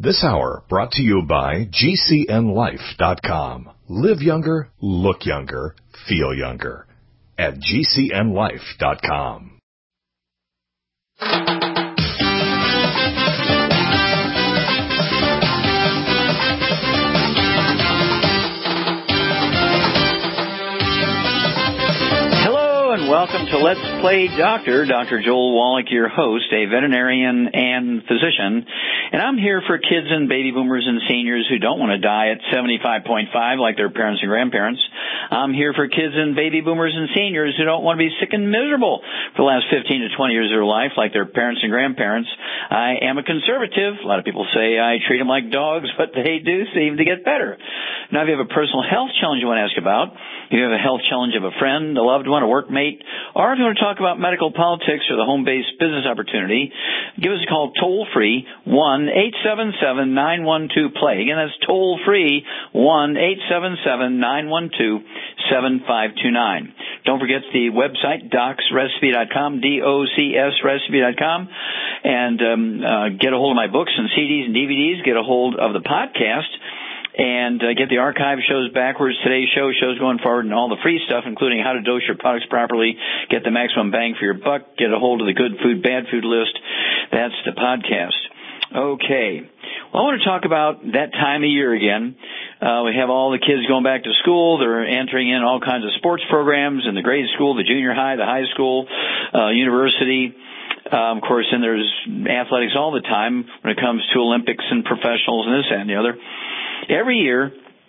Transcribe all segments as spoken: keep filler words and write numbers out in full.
This hour brought to you by G C N life dot com. Live younger, look younger, feel younger at G C N life dot com. Welcome to Let's Play Doctor. Doctor Joel Wallach, your host, a veterinarian and physician. And I'm here for kids and baby boomers and seniors who don't want to die at seventy-five point five like their parents and grandparents. I'm here for kids and baby boomers and seniors who don't want to be sick and miserable for the last fifteen to twenty years of their life like their parents and grandparents. I am a conservative. A lot of people say I treat them like dogs, but they do seem to get better. Now, if you have a personal health challenge you want to ask about, if you have a health challenge of a friend, a loved one, a workmate, or if you want to talk about medical politics or the home-based business opportunity, give us a call toll-free, one eight seven seven nine one two play. Again, that's toll-free, one eight seven seven nine one two seven five two nine. Don't forget the website, docs recipe dot com, D O C S recipe dot com, and um, uh, get a hold of my books and C Ds and D V Ds, get a hold of the podcast, and uh, get the archive shows backwards, today's show, shows going forward, and all the free stuff, including how to dose your products properly, get the maximum bang for your buck, get a hold of the good food, bad food list. That's the podcast. Okay. Well, I want to talk about that time of year again. Uh, we have all the kids going back to school. They're entering in all kinds of sports programs in the grade school, the junior high, the high school, uh, university. Um, of course, and there's athletics all the time when it comes to Olympics and professionals and this, that, and the other. Every year,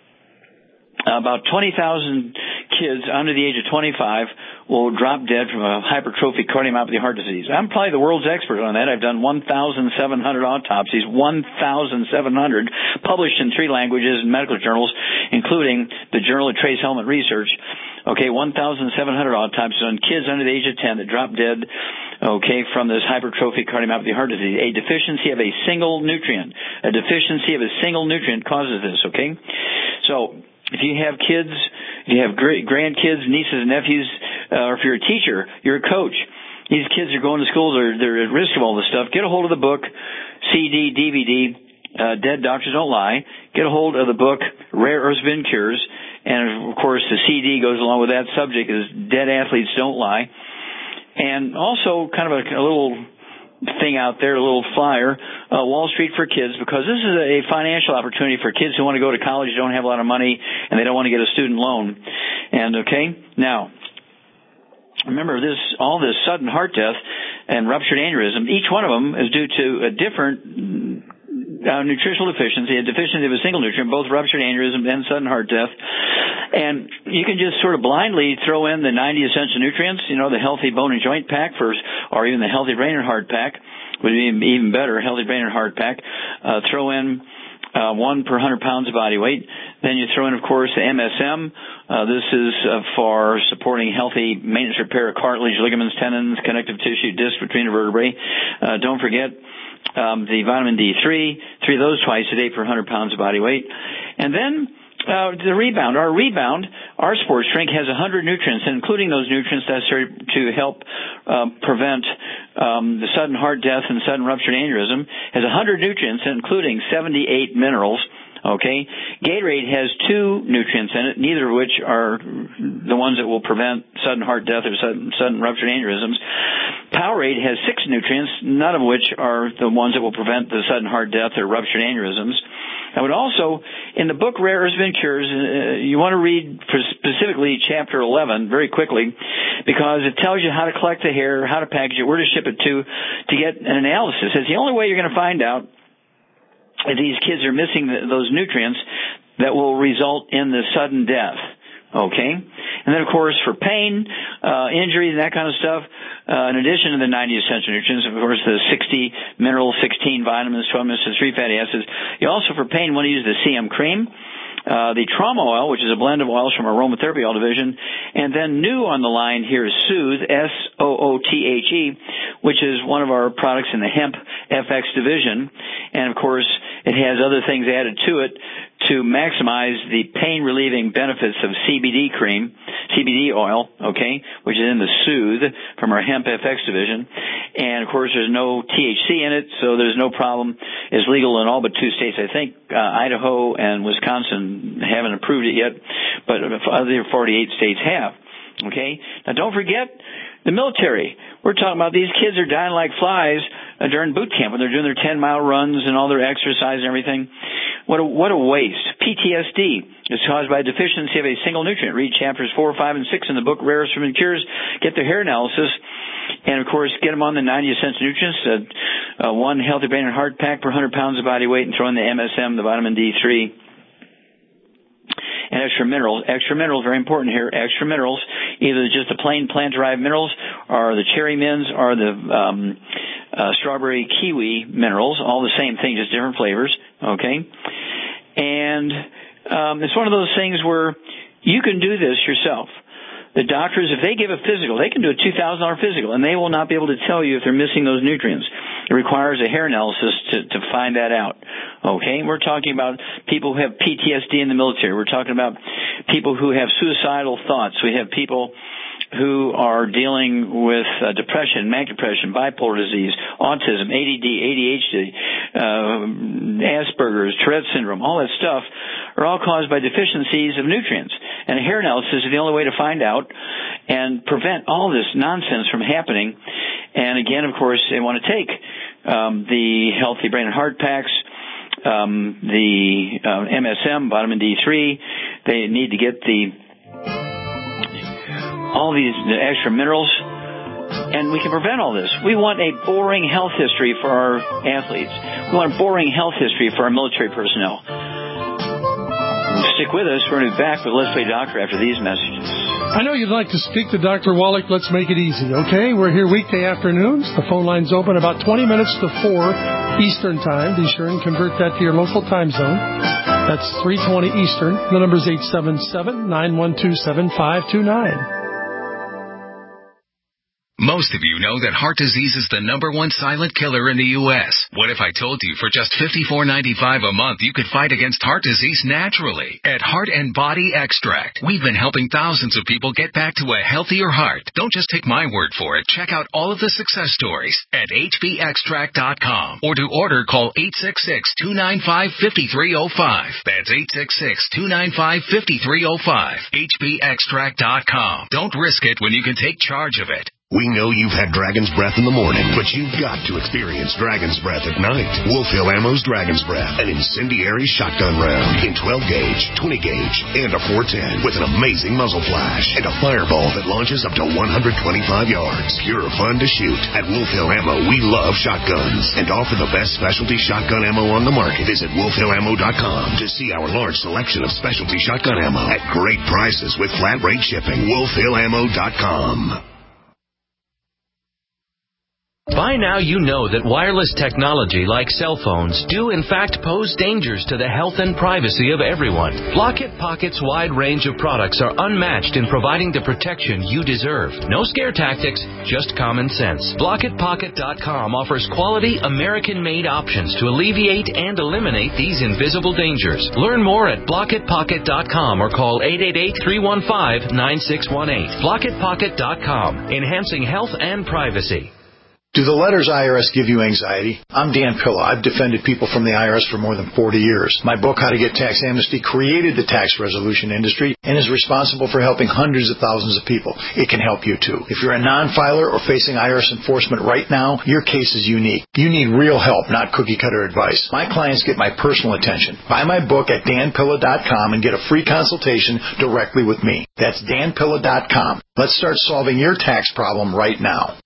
about twenty thousand kids under the age of twenty-five will drop dead from a hypertrophic cardiomyopathy heart disease. I'm probably the world's expert on that. I've done one thousand seven hundred autopsies, one thousand seven hundred published in three languages in medical journals, including the Journal of Trace Helmet Research. Okay, one thousand seven hundred autopsies on kids under the age of ten that drop dead, okay, from this hypertrophic cardiomyopathy heart disease. A deficiency of a single nutrient. A deficiency of a single nutrient causes this, okay? So, if you have kids, if you have great grandkids, nieces and nephews, uh, or if you're a teacher, you're a coach, these kids are going to school, they're, they're at risk of all this stuff, get a hold of the book, C D, D V D, uh, Dead Doctors Don't Lie. Get a hold of the book, Rare Earths Bin Cures. And, of course, the C D goes along with that subject is Dead Athletes Don't Lie. And also kind of a, a little thing out there, a little flyer, uh, Wall Street for Kids, because this is a financial opportunity for kids who want to go to college, don't have a lot of money, and they don't want to get a student loan. And, okay, now, remember this, all this sudden heart death and ruptured aneurysm, each one of them is due to a different Uh, nutritional deficiency, a deficiency of a single nutrient, both ruptured aneurysm and sudden heart death. And you can just sort of blindly throw in the ninety essential nutrients, you know, the healthy bone and joint pack for, or even the healthy brain and heart pack would be even better, healthy brain and heart pack. Uh, throw in uh, one per one hundred pounds of body weight. Then you throw in, of course, the M S M. Uh, this is uh, for supporting healthy maintenance repair of cartilage, ligaments, tendons, connective tissue, disc between the vertebrae. Uh, don't forget Um, the vitamin D three, three of those twice a day per one hundred pounds of body weight. And then uh, the rebound. Our rebound, our sports drink, has one hundred nutrients, including those nutrients necessary to help uh, prevent um, the sudden heart death and sudden ruptured aneurysm. Has one hundred nutrients, including seventy-eight minerals. Okay, Gatorade has two nutrients in it, neither of which are the ones that will prevent sudden heart death or sudden, sudden ruptured aneurysms. Powerade has six nutrients, none of which are the ones that will prevent the sudden heart death or ruptured aneurysms. I would also, in the book Rare Earths Bin Cures, uh, you want to read specifically chapter eleven very quickly, because it tells you how to collect the hair, how to package it, where to ship it to, to get an analysis. It's the only way you're going to find out if these kids are missing the, those nutrients that will result in the sudden death. Okay? And then, of course, for pain, uh, injuries, and that kind of stuff, uh, in addition to the ninety essential nutrients, of course, the sixty minerals, sixteen vitamins, twelve minerals, three fatty acids. You also, for pain, want to use the C M cream, uh, the trauma oil, which is a blend of oils from our aromatherapy oil division, and then new on the line here is Soothe, S O O T H E, which is one of our products in the Hemp F X division. And, of course, it has other things added to it to maximize the pain-relieving benefits of C B D cream, C B D oil, okay, which is in the Soothe from our Hemp F X division. And, of course, there's no T H C in it, so there's no problem. It's legal in all but two states. I think uh, Idaho and Wisconsin haven't approved it yet, but other forty-eight states have. Okay? Now, don't forget the military. We're talking about these kids are dying like flies uh, during boot camp when they're doing their ten-mile runs and all their exercise and everything. What a, what a waste. P T S D is caused by a deficiency of a single nutrient. Read chapters four, five, and six in the book Rarest from Cures. Get their hair analysis. And, of course, get them on the ninety essential nutrients, uh, uh, one healthy brain and heart pack per one hundred pounds of body weight, and throw in the M S M, the vitamin D three. And extra minerals. Extra minerals, very important here. Extra minerals, either just the plain plant-derived minerals or the cherry mints or the um, uh, strawberry kiwi minerals, all the same thing, just different flavors, okay? And um, it's one of those things where you can do this yourself. The doctors, if they give a physical, they can do a two thousand dollars physical, and they will not be able to tell you if they're missing those nutrients. It requires a hair analysis to, to find that out. Okay? We're talking about people who have P T S D in the military. We're talking about people who have suicidal thoughts. We have people who are dealing with uh, depression, manic depression, bipolar disease, autism, A D D, A D H D, uh, Asperger's, Tourette syndrome, all that stuff are all caused by deficiencies of nutrients. And a hair analysis is the only way to find out and prevent all this nonsense from happening. And again, of course, they want to take um, the Healthy Brain and Heart Packs, um, the uh, M S M, vitamin D three. They need to get the all these the extra minerals, and we can prevent all this. We want a boring health history for our athletes. We want a boring health history for our military personnel. Stick with us. We're going to be back with Let's Play Doctor after these messages. I know you'd like to speak to Doctor Wallach. Let's make it easy, okay? We're here weekday afternoons. The phone line's open about twenty minutes to four Eastern Time. Be sure and convert that to your local time zone. That's three twenty Eastern. The number's eight seven seven, nine one two, seven five two nine. Most of you know that heart disease is the number one silent killer in the U S What if I told you for just fifty-four ninety-five a month you could fight against heart disease naturally? At Heart and Body Extract, we've been helping thousands of people get back to a healthier heart. Don't just take my word for it. Check out all of the success stories at H B extract dot com. Or to order, call eight six six, two nine five, five three zero five. That's eight six six, two nine five, five three zero five. H B extract dot com. Don't risk it when you can take charge of it. We know you've had Dragon's Breath in the morning, but you've got to experience Dragon's Breath at night. Wolf Hill Ammo's Dragon's Breath, an incendiary shotgun round in twelve gauge, twenty gauge, and a four ten with an amazing muzzle flash and a fireball that launches up to one hundred twenty-five yards. Pure fun to shoot. At Wolf Hill Ammo, we love shotguns and offer the best specialty shotgun ammo on the market. Visit wolf hill ammo dot com to see our large selection of specialty shotgun ammo at great prices with flat rate shipping. wolf hill ammo dot com. By now you know that wireless technology like cell phones do in fact pose dangers to the health and privacy of everyone. Blockit Pocket's wide range of products are unmatched in providing the protection you deserve. No scare tactics, just common sense. Blockit Pocket dot com offers quality American-made options to alleviate and eliminate these invisible dangers. Learn more at Blockit Pocket dot com or call eight eight eight, three one five, nine six one eight. Blockit Pocket dot com, enhancing health and privacy. Do the letters I R S give you anxiety? I'm Dan Pilla. I've defended people from the I R S for more than forty years. My book, How to Get Tax Amnesty, created the tax resolution industry and is responsible for helping hundreds of thousands of people. It can help you, too. If you're a non-filer or facing I R S enforcement right now, your case is unique. You need real help, not cookie-cutter advice. My clients get my personal attention. Buy my book at dan pilla dot com and get a free consultation directly with me. That's dan pilla dot com. Let's start solving your tax problem right now.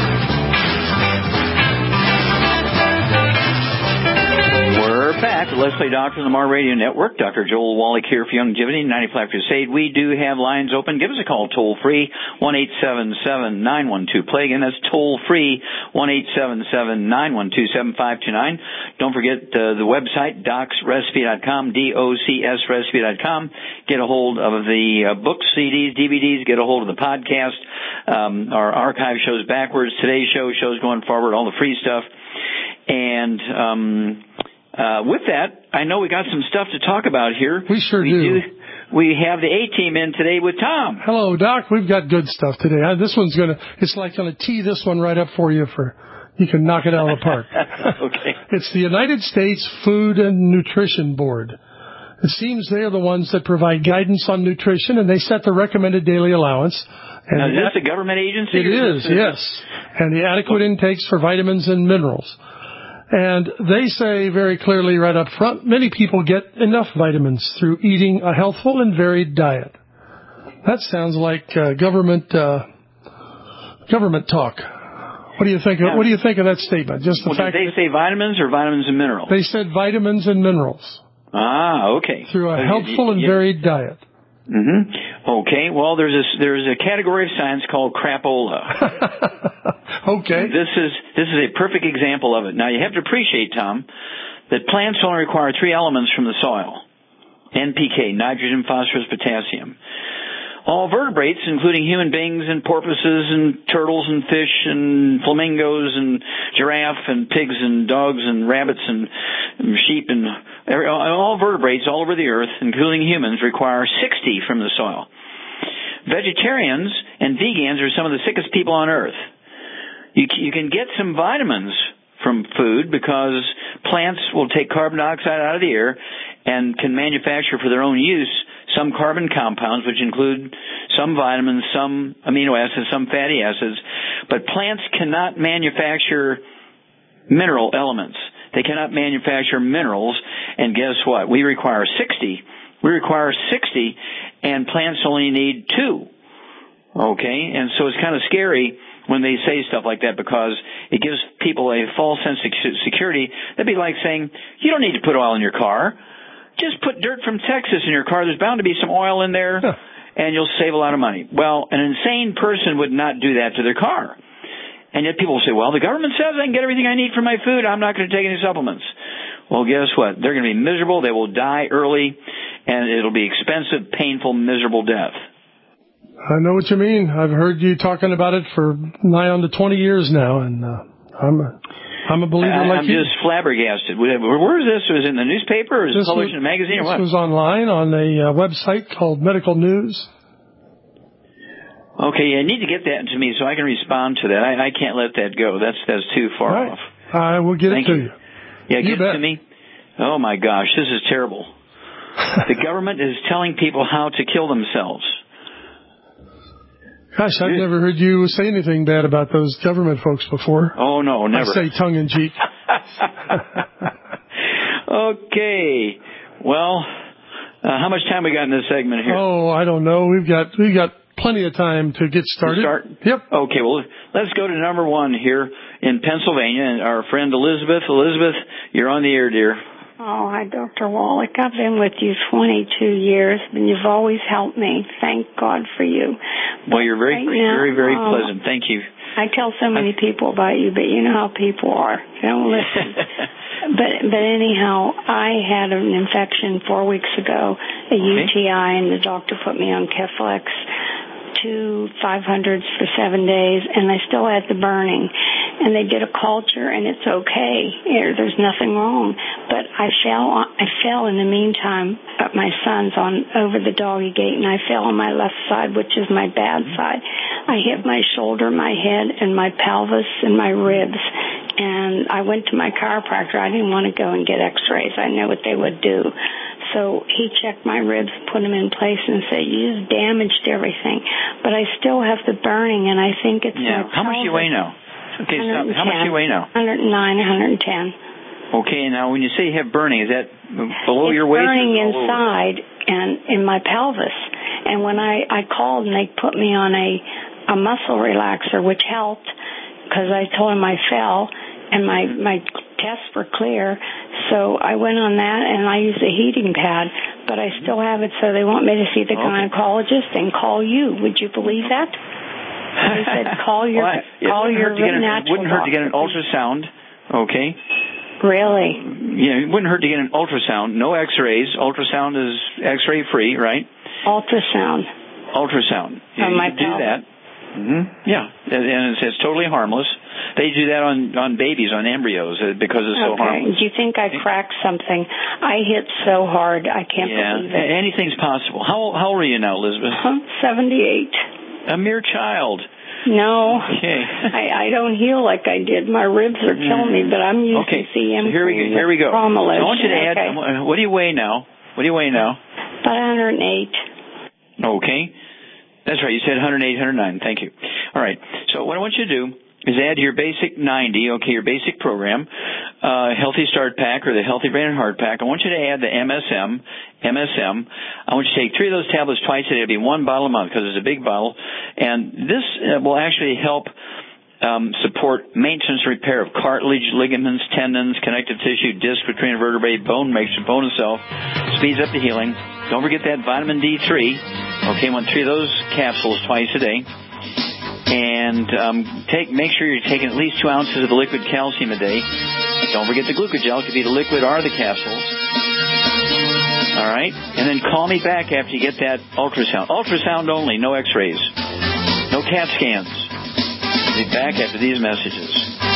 Let's Let's Play Doctor on the Mar Radio Network. Doctor Joel Wallach here for Youngevity, ninety-five Crusade. We do have lines open. Give us a call toll-free, one eight seven seven, nine one two, play. Again, that's toll-free, one eight seven seven, nine one two, seven five two nine. Don't forget uh, the website, docs recipe dot com, D O C S recipe dot com. Get a hold of the uh, books, C Ds, D V Ds. Get a hold of the podcast. Um, our archive shows backwards. Today's show shows going forward, all the free stuff. And um, uh, with that, I know we got some stuff to talk about here. We sure we do. do. We have the A-Team in today with Tom. Hello, Doc. We've got good stuff today. Uh, this one's going to, it's like going to tee this one right up for you for, you can knock it out of the park. Okay. It's the United States Food and Nutrition Board. It seems they're the ones that provide guidance on nutrition, and they set the recommended daily allowance. And now, is this a government agency? It is, yes. And the adequate intakes for vitamins and minerals. And they say very clearly right up front, many people get enough vitamins through eating a healthful and varied diet. That sounds like uh, government uh, government talk. What do you think? Of, yeah. What do you think of that statement? Just the well, fact did they say vitamins or vitamins and minerals? They said vitamins and minerals. Ah, okay. Through a uh, healthful and yeah. varied diet. Mm-hmm. Okay. Well, there's a there's a category of science called crapola. Okay. This is this is a perfect example of it. Now you have to appreciate, Tom, that plants only require three elements from the soil: N P K, nitrogen, phosphorus, potassium. All vertebrates, including human beings and porpoises and turtles and fish and flamingos and giraffe and pigs and dogs and rabbits and sheep and every, all vertebrates all over the earth, including humans, require sixty from the soil. Vegetarians and vegans are some of the sickest people on earth. You, you can get some vitamins from food because plants will take carbon dioxide out of the air and can manufacture for their own use some carbon compounds, which include some vitamins, some amino acids, some fatty acids. But plants cannot manufacture mineral elements. They cannot manufacture minerals. And guess what? We require sixty. We require sixty, and plants only need two. Okay? And so it's kind of scary when they say stuff like that because it gives people a false sense of security. That'd be like saying, you don't need to put oil in your car. Just put dirt from Texas in your car. There's bound to be some oil in there, huh. and you'll save a lot of money. Well, an insane person would not do that to their car. And yet people say, well, the government says I can get everything I need from my food. I'm not going to take any supplements. Well, guess what? They're going to be miserable. They will die early, and it'll be expensive, painful, miserable death. I know what you mean. I've heard you talking about it for nigh on to twenty years now, and uh, I'm a, I'm a believer I, like I'm you. I'm just flabbergasted. Where is this? Was it in the newspaper or is it published in a magazine or what? This was online on a uh, website called Medical News. Okay, you need to get that to me so I can respond to that. I, I can't let that go. That's that's too far right. off. I will get Thank it to you. you. Yeah, you get bet. it to me. Oh, my gosh, this is terrible. The government is telling people how to kill themselves. Gosh, I've never heard you say anything bad about those government folks before. Oh, no, never. I say tongue-in-cheek. Okay. Well, uh, how much time we got in this segment here? Oh, I don't know. We've got we've got plenty of time to get started. To start? Yep. Okay, well, let's go to number one here in Pennsylvania, and our friend Elizabeth. Elizabeth, you're on the air, dear. Oh, hi, Doctor Wallach. I've been with you twenty-two years, and you've always helped me. Thank God for you. Well, you're very, right now, very, very um, pleasant. Thank you. I tell so many people about you, but you know how people are. They don't listen. but but anyhow, I had an infection four weeks ago, a U T I, and the doctor put me on Keflex, two five hundreds for seven days, and I still had the burning. And they did a culture, and it's okay. There's nothing wrong. But I fell. I fell in the meantime at my son's on over the doggy gate, and I fell on my left side, which is my bad side. I hit my shoulder, my head, and my pelvis, and my ribs. And I went to my chiropractor. I didn't want to go and get X-rays. I know what they would do. So he checked my ribs, put them in place, and said, "You've damaged everything." But I still have the burning, and I think it's yeah. my How much do you weigh now? Okay, stop. How much do you weigh now? one oh nine, one ten. Okay, now when you say you have burning, is that below it's your waist? Burning inside and in my pelvis. And when I, I called and they put me on a, a muscle relaxer, which helped because I told them I fell. and my my tests were clear. So I went on that, and I used a heating pad, but I still have it. So they want me to see the okay. gynecologist and call you. Would you believe that? They said call your well, call your natural. It wouldn't hurt to get an ultrasound. Okay. Really? Yeah, it wouldn't hurt to get an ultrasound. No X-rays. Ultrasound is X-ray free, right? Ultrasound. Ultrasound. Yeah, you can do that. Mm-hmm. Yeah, and it's, it's totally harmless. They do that on, on babies, on embryos, because it's so okay. harmless. Do you think I cracked something? I hit so hard, I can't yeah, believe it. Anything's possible. How, how old are you now, Elizabeth? I'm seventy-eight. A mere child. No, okay. I, I don't heal like I did. My ribs are killing me, but I'm using okay. C M. So here we go. Here we go. So I want you to add. Okay. What do you weigh now? What do you weigh now? About one hundred eight. Okay, that's right. You said one hundred eight, one hundred nine. Thank you. All right. So what I want you to do is add your basic ninety. Okay, your basic program, uh, Healthy Start Pack or the Healthy Brain and Heart Pack. I want you to add the M S M. M S M. I want you to take three of those tablets twice a day. It'll be one bottle a month because it's a big bottle. And this uh, will actually help um, support maintenance and repair of cartilage, ligaments, tendons, connective tissue, disc between vertebrae, bone makes bone itself, speeds up the healing. Don't forget that vitamin D three. Okay, one, three of those capsules twice a day. And um, take make sure you're taking at least two ounces of the liquid calcium a day. Don't forget the glucogel. It could be the liquid or the capsules. All right? And then call me back after you get that ultrasound. Ultrasound only, no X-rays. No CAT scans. I'll be back after these messages.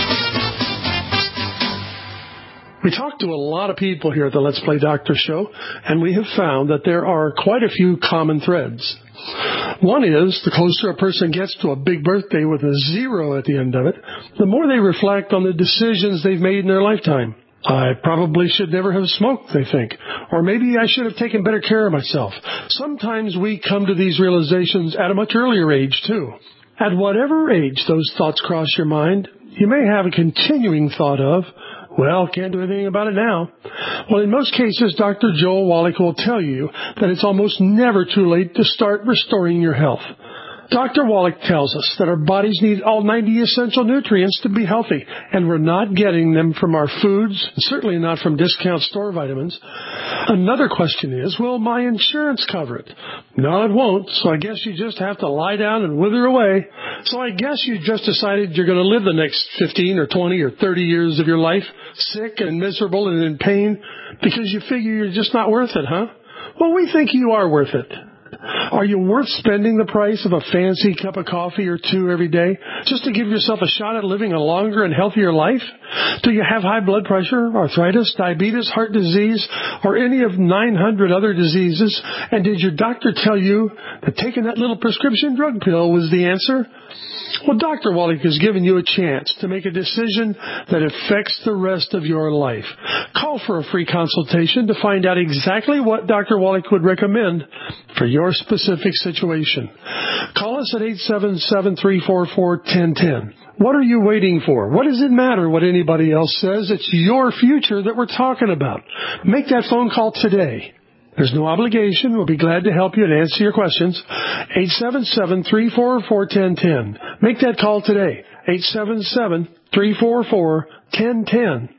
We talk to a lot of people here at the Let's Play Doctor show, and we have found that there are quite a few common threads. One is, the closer a person gets to a big birthday with a zero at the end of it, the more they reflect on the decisions they've made in their lifetime. I probably should never have smoked, they think. Or maybe I should have taken better care of myself. Sometimes we come to these realizations at a much earlier age, too. At whatever age those thoughts cross your mind, you may have a continuing thought of, well, can't do anything about it now. Well, in most cases, Doctor Joel Wallach will tell you that it's almost never too late to start restoring your health. Doctor Wallach tells us that our bodies need all ninety essential nutrients to be healthy, and we're not getting them from our foods, and certainly not from discount store vitamins. Another question is, will my insurance cover it? No, it won't, so I guess you just have to lie down and wither away. So I guess you just decided you're going to live the next fifteen or twenty or thirty years of your life sick and miserable and in pain because you figure you're just not worth it, huh? Well, we think you are worth it. Are you worth spending the price of a fancy cup of coffee or two every day just to give yourself a shot at living a longer and healthier life? Do you have high blood pressure, arthritis, diabetes, heart disease, or any of nine hundred other diseases? And did your doctor tell you that taking that little prescription drug pill was the answer? Well, Doctor Wallach has given you a chance to make a decision that affects the rest of your life. Call for a free consultation to find out exactly what Doctor Wallach would recommend for your specific situation. Call us at eight seven seven, three four four, one zero one zero. What are you waiting for? What does it matter what anybody else says? It's your future that we're talking about. Make that phone call today. There's no obligation. We'll be glad to help you and answer your questions. eight seven seven, three four four, one zero one zero. Make that call today. eight seven seven, three four four, one zero one zero.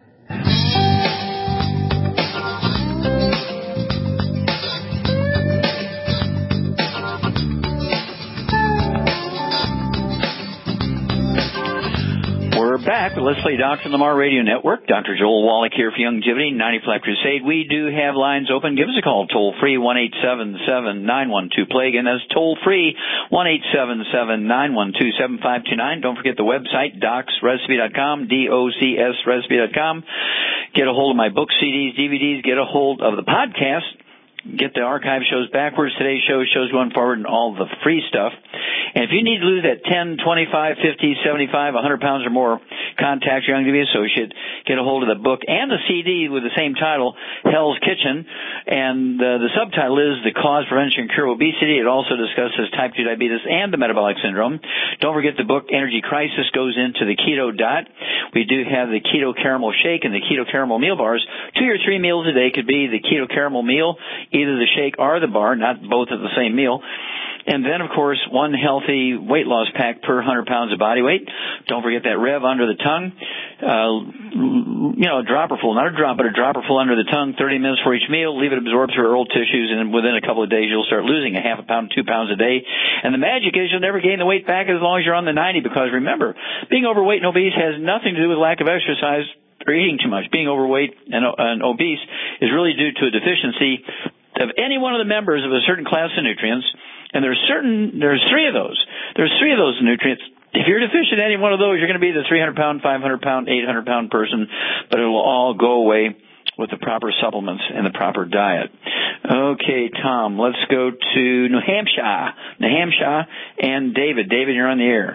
Back with Let's Play Doctor Lamar Radio Network. Doctor Joel Wallach here for Youngevity, ninety Flat Crusade. We do have lines open. Give us a call, toll free, one eight seven seven, nine one two, play. Again, that's toll free, one eight seven seven, nine one two, seven five two nine. Don't forget the website, docs recipe dot com, D O C S recipe dot com. Get a hold of my books, C Ds, D V Ds. Get a hold of the podcast. Get the archive shows backwards, today's show, shows going forward, and all the free stuff. And if you need to lose that ten, twenty-five, fifty, seventy-five, one hundred pounds or more, contact your Youngevity associate. Get a hold of the book and the C D with the same title, Hell's Kitchen. And uh, the subtitle is The Cause, Prevention, and Cure of Obesity. It also discusses type two diabetes and the metabolic syndrome. Don't forget the book, Energy Crisis, goes into the keto diet. We do have the keto caramel shake and the keto caramel meal bars. Two or three meals a day could be the keto caramel meal, either the shake or the bar, not both at the same meal. And then, of course, one healthy weight loss pack per one hundred pounds of body weight. Don't forget that Rev under the tongue. Uh, you know, a dropper full, not a drop, but a dropper full under the tongue, thirty minutes for each meal. Leave it absorb through oral tissues, and within a couple of days, you'll start losing a half a pound, two pounds a day. And the magic is you'll never gain the weight back as long as you're on the ninety, because remember, being overweight and obese has nothing to do with lack of exercise or eating too much. Being overweight and, and obese is really due to a deficiency of any one of the members of a certain class of nutrients. And there's certain, there's three of those. There's three of those nutrients. If you're deficient in any one of those, you're going to be the three hundred pound, five hundred pound, eight hundred pound person, but it will all go away with the proper supplements and the proper diet. Okay, Tom, let's go to New Hampshire. New Hampshire and David. David, you're on the air.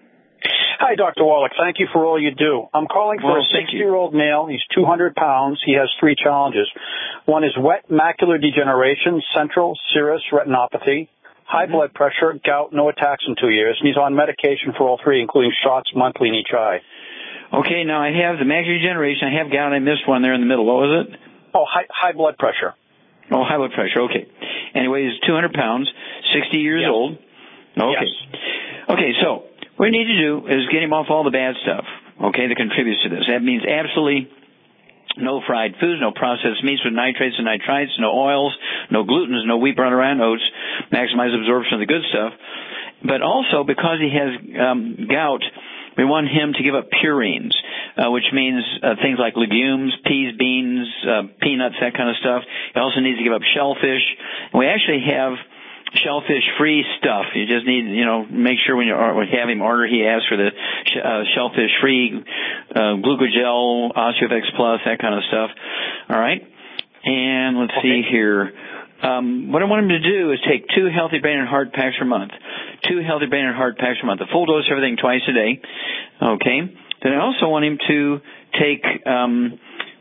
Hi, Doctor Wallach. Thank you for all you do. I'm calling for well, a sixty-year-old male. He's two hundred pounds. He has three challenges. One is wet macular degeneration, central serous retinopathy, high mm-hmm. blood pressure, gout, no attacks in two years, and he's on medication for all three, including shots monthly in each eye. Okay, now I have the macular degeneration. I have gout. I missed one there in the middle. What was it? Oh, high, high blood pressure. Oh, high blood pressure. Okay. Anyway, he's two hundred pounds, sixty years yes. old. Okay. Yes. Okay, so what we need to do is get him off all the bad stuff, okay, that contributes to this. That means absolutely no fried foods, no processed meats with nitrates and nitrites, no oils, no glutens, no wheat, brown, or rye oats, maximize absorption of the good stuff. But also, because he has um, gout, we want him to give up purines, uh, which means uh, things like legumes, peas, beans, uh, peanuts, that kind of stuff. He also needs to give up shellfish. And we actually have shellfish-free stuff. You just need, you know, make sure when you have him order, he asks for the uh, shellfish-free uh, glucogel, OsteoFX Plus, that kind of stuff. All right? And let's okay. see here. Um, what I want him to do is take two healthy brain and heart packs per month. Two healthy brain and heart packs per month. A full dose of everything twice a day. Okay? Then I also want him to take um,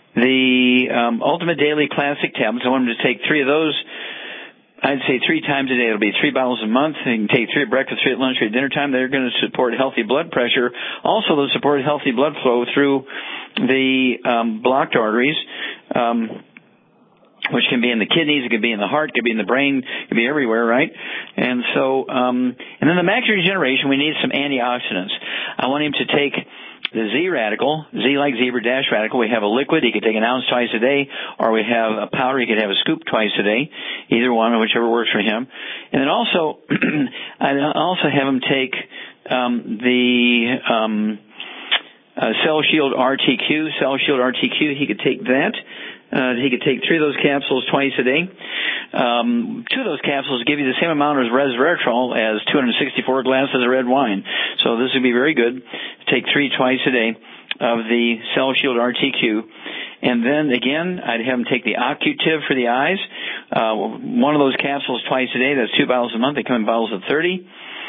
the um, Ultimate Daily Classic tablets. I want him to take three of those. I'd say three times a day. It'll be three bottles a month. You can take three at breakfast, three at lunch, three at dinner time. They're going to support healthy blood pressure. Also, they'll support healthy blood flow through the um, blocked arteries, um, which can be in the kidneys, it could be in the heart, it could be in the brain, it could be everywhere, right? And so, um, and then the macular degeneration, we need some antioxidants. I want him to take the Z radical, Z like zebra dash radical. We have a liquid. He could take an ounce twice a day, or we have a powder. He could have a scoop twice a day, either one, whichever works for him. And then also, I also have him take um, the um, uh, Cell Shield R T Q. Cell Shield R T Q. He could take that. Uh, he could take three of those capsules twice a day. Um, two of those capsules give you the same amount of resveratrol as two hundred sixty-four glasses of red wine. So this would be very good. Take three twice a day of the Cell Shield R T Q. And then, again, I'd have him take the Occutiv for the eyes. Uh, one of those capsules twice a day. That's two bottles a month. They come in bottles of thirty.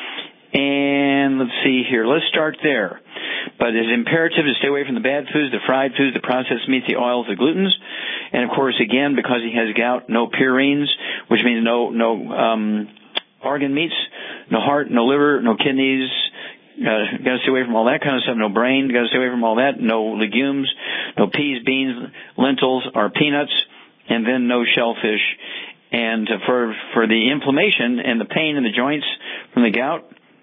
And let's see here. Let's start there. But it's imperative to stay away from the bad foods, the fried foods, the processed meats, the oils, the glutens. And, of course, again, because he has gout, no purines, which means no no um, organ meats, no heart, no liver, no kidneys. Uh, got to stay away from all that kind of stuff. No brain. Got to stay away from all that. No legumes, no peas, beans, lentils, or peanuts, and then no shellfish. And uh, for for the inflammation and the pain in the joints from the gout,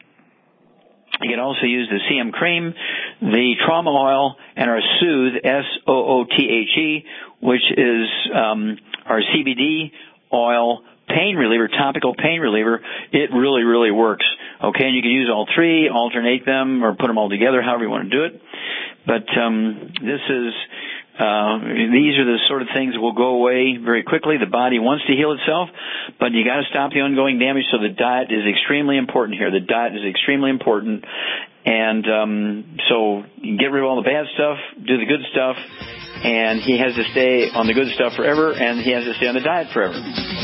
you can also use the C M cream, the trauma oil, and our Soothe, S O O T H E, which is um, our C B D oil pain reliever, topical pain reliever. It really, really works. Okay, and you can use all three, alternate them, or put them all together, however you want to do it. But um, this is... Uh, these are the sort of things that will go away very quickly. The body wants to heal itself, but you got to stop the ongoing damage. So the diet is extremely important here. The diet is extremely important, and um, so you get rid of all the bad stuff, do the good stuff, and he has to stay on the good stuff forever, and he has to stay on the diet forever.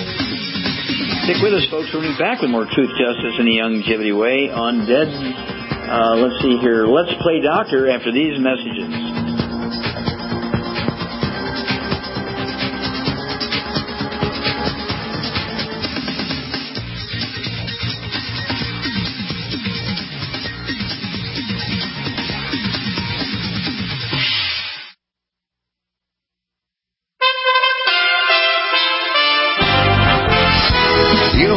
Stick with us, folks. We'll be back with more Truth, Justice, and the Youngevity Way on Dead. Uh, let's see here. Let's Play Doctor after these messages.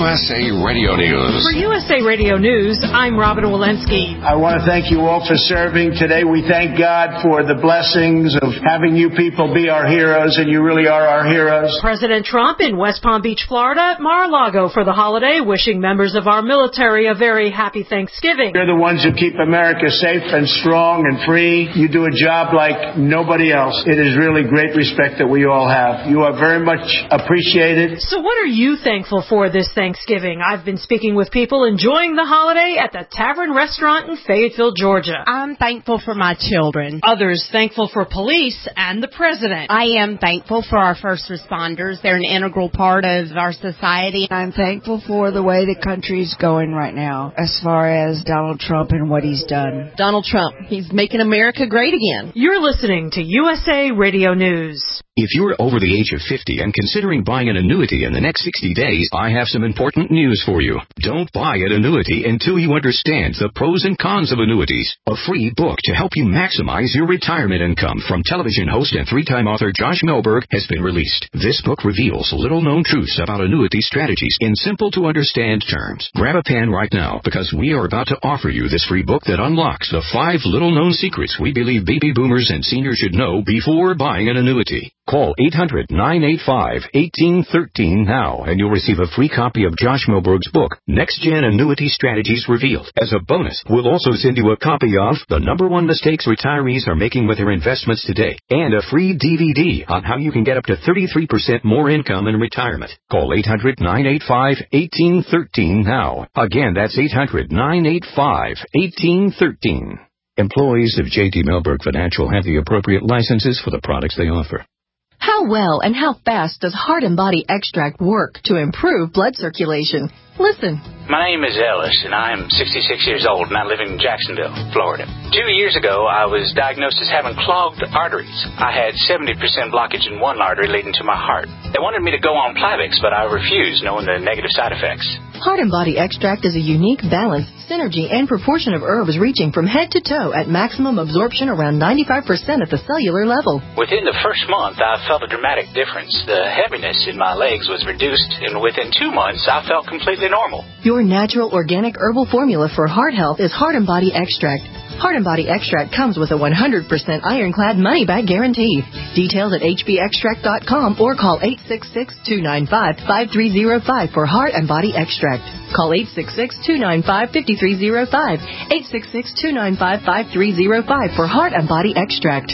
S A Radio News. For U S A Radio News, I'm Robin Walensky. I want to thank you all for serving. Today we thank God for the blessings of having you people be our heroes, and you really are our heroes. President Trump in West Palm Beach, Florida, at Mar-a-Lago for the holiday, wishing members of our military a very happy Thanksgiving. You're the ones who keep America safe and strong and free. You do a job like nobody else. It is really great respect that we all have. You are very much appreciated. So what are you thankful for this Thanksgiving? I've been speaking with people enjoying the holiday at the Tavern Restaurant in Fayetteville, Georgia. I'm thankful for my children. Others thankful for police and the president. I am thankful for our first responders. They're an integral part of our society. I'm thankful for the way the country's going right now as far as Donald Trump and what he's done. Donald Trump, he's making America great again. You're listening to U S A Radio News. If you're over the age of fifty and considering buying an annuity in the next sixty days, I have some important news for you. Don't buy an annuity until you understand the pros and cons of annuities. A free book to help you maximize your retirement income from television host and three-time author Josh Melberg has been released. This book reveals little-known truths about annuity strategies in simple-to-understand terms. Grab a pen right now because we are about to offer you this free book that unlocks the five little-known secrets we believe baby boomers and seniors should know before buying an annuity. Call eight hundred, nine eight five, one eight one three now and you'll receive a free copy of Josh Melberg's book, Next Gen Annuity Strategies Revealed. As a bonus, we'll also send you a copy of The Number One Mistakes Retirees Are Making with Their Investments Today and a free D V D on how you can get up to thirty-three percent more income in retirement. Call eight hundred, nine eight five, one eight one three now. Again, that's eight hundred, nine eight five, one eight one three. Employees of J D Melberg Financial have the appropriate licenses for the products they offer. How well and how fast does Heart and Body Extract work to improve blood circulation? Listen. My name is Ellis, and I am sixty-six years old, and I live in Jacksonville, Florida. Two years ago, I was diagnosed as having clogged arteries. I had seventy percent blockage in one artery leading to my heart. They wanted me to go on Plavix, but I refused, knowing the negative side effects. Heart and Body Extract is a unique balance, synergy, and proportion of herbs reaching from head to toe at maximum absorption around ninety-five percent at the cellular level. Within the first month, I felt a dramatic difference. The heaviness in my legs was reduced, and within two months, I felt completely normal. Your natural organic herbal formula for heart health is Heart and Body Extract. Heart and Body Extract comes with a one hundred percent ironclad money-back guarantee. Details at h b extract dot com or call eight six six, two nine five, five three zero five for Heart and Body Extract. Call eight six six, two nine five, five three zero five, eight six six, two nine five, five three zero five for Heart and Body Extract.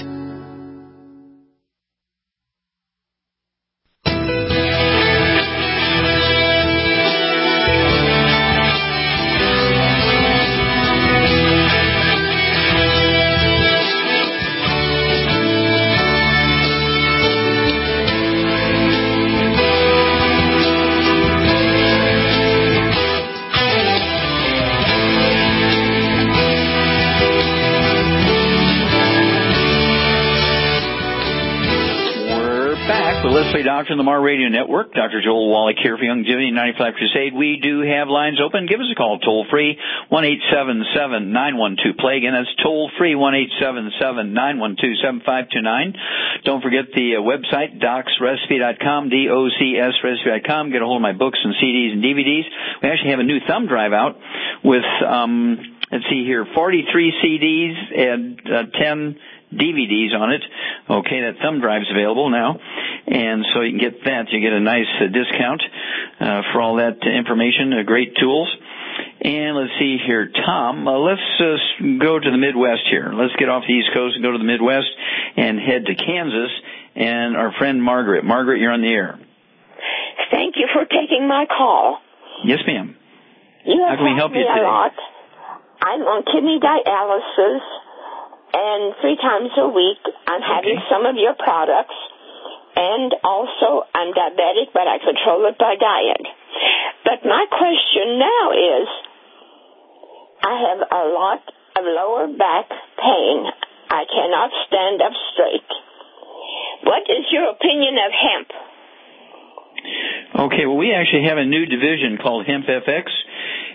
Let's Play Doctor on the Mar Radio Network. Doctor Joel Wallach here for Youngevity ninety-five Crusade. We do have lines open. Give us a call toll free, one eight seven seven, nine one two, play. Again, that's toll free, one eight seven seven, nine one two, seven five two nine. Don't forget the uh, website, docs recipe dot com, D O C S recipe dot com. Get a hold of my books and C Ds and D V Ds. We actually have a new thumb drive out with, um, let's see here, forty-three C Ds and uh, ten D V Ds on it. Okay, that thumb drive's available now, and so you can get that. You get a nice uh, discount uh, for all that information. Uh, great tools. And let's see here, Tom. Uh, let's uh, go to the Midwest here. Let's get off the East Coast and go to the Midwest and head to Kansas. And our friend Margaret. Margaret, you're on the air. Thank you for taking my call. Yes, ma'am. You How have can we help helped me you today? a lot. I'm on kidney dialysis. And three times a week, I'm okay. having some of your products. And also, I'm diabetic, but I control it by diet. But my question now is, I have a lot of lower back pain. I cannot stand up straight. What is your opinion of hemp? Okay, well, we actually have a new division called Hemp F X.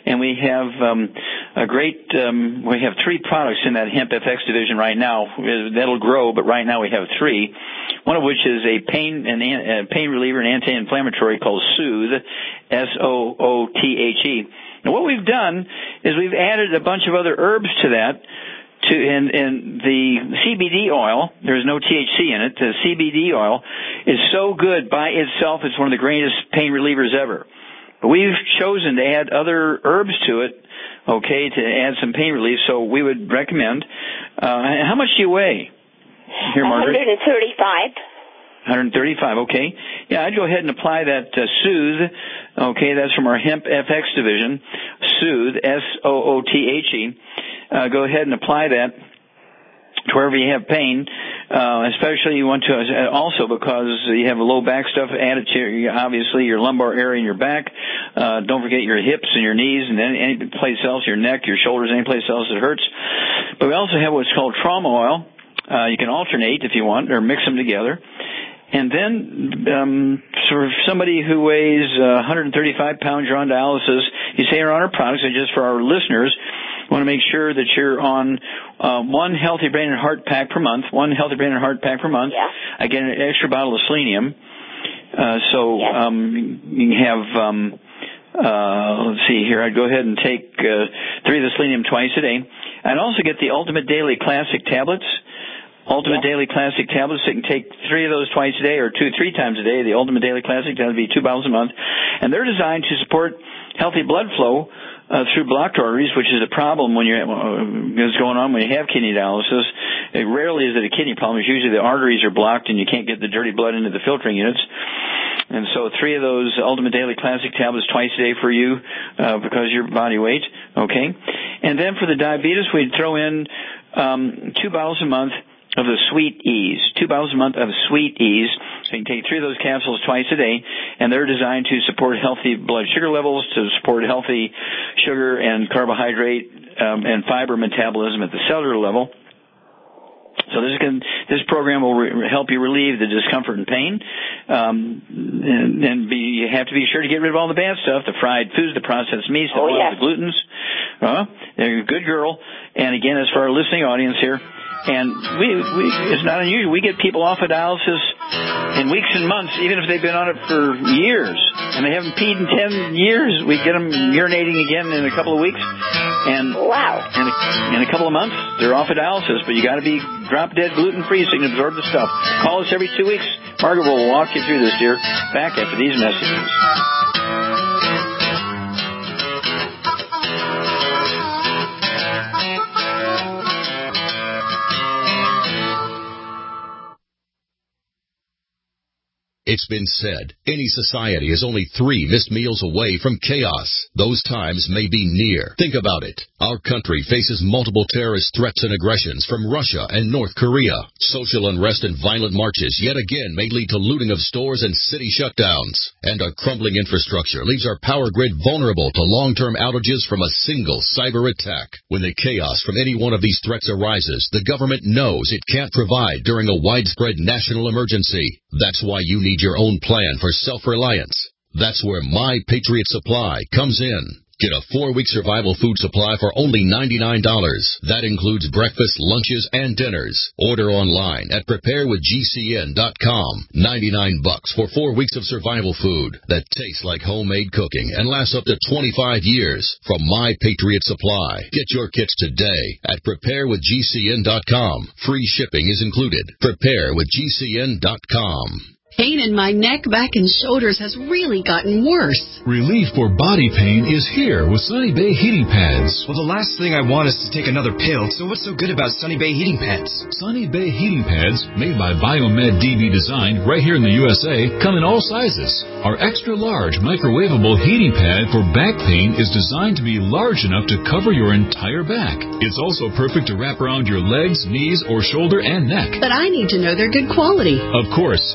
and we have um, a great. Um, we have three products in that Hemp F X division right now. That'll grow, but right now we have three. One of which is a pain and a pain reliever and anti-inflammatory called Soothe, S O O T H E. Now, what we've done is we've added a bunch of other herbs to that. To and, and the C B D oil, there's no T H C in it. The C B D oil is so good by itself; it's one of the greatest pain relievers ever. But we've chosen to add other herbs to it, okay, to add some pain relief. So we would recommend. Uh, how much do you weigh? Here, Margaret. one hundred thirty-five. one thirty-five, okay. Yeah, I'd go ahead and apply that uh, Soothe. Okay, that's from our Hemp F X division. Soothe, S O O T H E. Uh, go ahead and apply that to wherever you have pain, uh, especially you want to, uh, also because you have low back stuff added to your, obviously your lumbar area in your back. Uh, don't forget your hips and your knees and any, any place else, your neck, your shoulders, any place else that hurts. But we also have what's called trauma oil. Uh, you can alternate if you want, or mix them together. And then, um, for somebody who weighs uh, one hundred thirty-five pounds, you're on dialysis, you say you're on our products, and just for our listeners, want to make sure that you're on uh, one healthy brain and heart pack per month, one healthy brain and heart pack per month. Yeah. Again, an extra bottle of selenium. Uh, so yes. um, you can have, um, uh, let's see here, I'd go ahead and take uh, three of the selenium twice a day. I'd also get the Ultimate Daily Classic tablets. Ultimate yeah. Daily Classic tablets. So you can take three of those twice a day or two, three times a day. The Ultimate Daily Classic, that would be two bottles a month. And they're designed to support healthy blood flow uh, through blocked arteries, which is a problem when you're, uh, is going on when you have kidney dialysis. It rarely is it a kidney problem. It's usually the arteries are blocked and you can't get the dirty blood into the filtering units. And so three of those Ultimate Daily Classic tablets twice a day for you uh, because of your body weight. Okay. And then for the diabetes, we'd throw in um, two bottles a month of the Sweet Ease, two bottles a month of Sweet Ease. So you can take three of those capsules twice a day, and they're designed to support healthy blood sugar levels, to support healthy sugar and carbohydrate um, and fiber metabolism at the cellular level. So this can, this program will re- help you relieve the discomfort and pain, um, and, and be, you have to be sure to get rid of all the bad stuff, the fried foods, the processed meats, the oh, oils, yeah. the glutens. Uh, you're a good girl. And again, as for our listening audience here, and we, we, it's not unusual. We get people off of dialysis in weeks and months, even if they've been on it for years, and they haven't peed in ten years. We get them urinating again in a couple of weeks, and wow, in a, in a couple of months they're off of dialysis. But you got to be drop dead gluten free so you can absorb the stuff. Call us every two weeks. Margaret will walk you through this, dear. Back after these messages. It's been said, any society is only three missed meals away from chaos. Those times may be near. Think about it. Our country faces multiple terrorist threats and aggressions from Russia and North Korea. Social unrest and violent marches yet again may lead to looting of stores and city shutdowns. And our crumbling infrastructure leaves our power grid vulnerable to long-term outages from a single cyber attack. When the chaos from any one of these threats arises, the government knows it can't provide during a widespread national emergency. That's why you need your own plan for self-reliance. That's where My Patriot Supply comes in. Get a four-week survival food supply for only ninety-nine dollars. That includes breakfast, lunches, and dinners. Order online at prepare with G C N dot com. ninety-nine bucks for four weeks of survival food that tastes like homemade cooking and lasts up to twenty-five years from My Patriot Supply. Get your kits today at prepare with G C N dot com. Free shipping is included. prepare with G C N dot com. Pain in my neck, back, and shoulders has really gotten worse. Relief for body pain is here with Sunny Bay Heating Pads. Well, the last thing I want is to take another pill, so what's so good about Sunny Bay Heating Pads? Sunny Bay Heating Pads, made by Biomed D B Design right here in the U S A, come in all sizes. Our extra-large microwavable heating pad for back pain is designed to be large enough to cover your entire back. It's also perfect to wrap around your legs, knees, or shoulder and neck. But I need to know they're good quality. Of course, Sunny Bay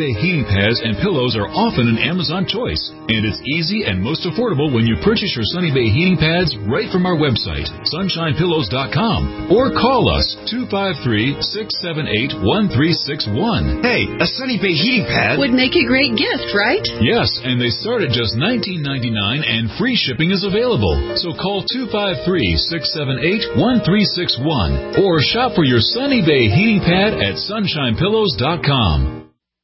Bay heating pads and pillows are often an Amazon choice, and it's easy and most affordable when you purchase your Sunny Bay heating pads right from our website, sunshine pillows dot com, or call us two five three, six seven eight, one three six one. Hey, a Sunny Bay heating pad would make a great gift, right? Yes, and they start at just nineteen ninety-nine, and free shipping is available. So call two five three, six seven eight, one three six one or shop for your Sunny Bay heating pad at sunshine pillows dot com.